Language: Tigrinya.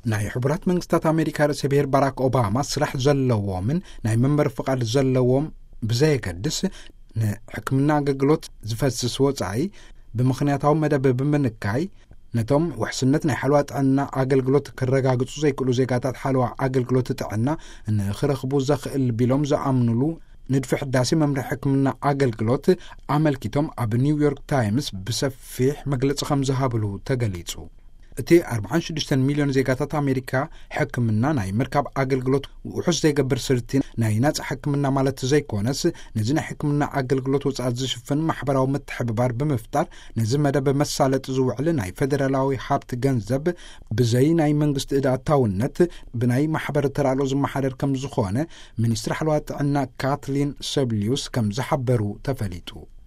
ናይ ሕቡራት መንግስታት ኣሜሪካ ርእሰ ብሔር ባራክ ኦባማ ስራሕ ዘለዎምን ናይ መንበሪ ፍቃድ ዘለዎም ብዘየገድስ ንሕክምና ኣገልግሎት ዝፈስስ ወጻኢ ብምኽንያታዊ መደብ ብምንካይ ነቶም ውሕስነት ናይ ሓለዋ ጥዕና ኣገልግሎት ክረጋግጹ ዘይክእሉ ዜጋታት ሓለዋ ኣገልግሎት ጥዕና ንኽረኽቡ ዘኽእል ቢሎም ዝኣምንሉ ንድፊ ሕዳሴ መምርሒ ሕክምና ኣገልግሎት ኣመልኪቶም ኣብ ኒውዮርክ ታይምስ ብሰፊሕ መግለጺ ከም ዝሃብሉ ተገሊጹ። እቲ 46 ሚልዮን ዜጋታት ኣሜሪካ ሕክምና ናይ ምርካብ ኣገልግሎት ውሑስ ዘይገብር ስርቲ ናይ ናጽ ሕክምና ማለት ዘይኮነስ ነዚ ናይ ሕክምና ኣገልግሎት ወጻኢ ዝሽፍን ማሕበራዊ ምትሕብባር ብምፍጣር ነዚ መደብ መሳለጢ ዝውዕል ናይ ፌደራላዊ ሃብቲ ገንዘብ ብዘይ ናይ መንግስቲ እዳታውነት ብናይ ማሕበር ተራልኦ ዝመሓደር ከም ዝኾነ ሚኒስትሪ ሓለዋ ጥዕና ካትሊን ሰብሊዩስ ከም ዝሓበሩ ተፈሊጡ።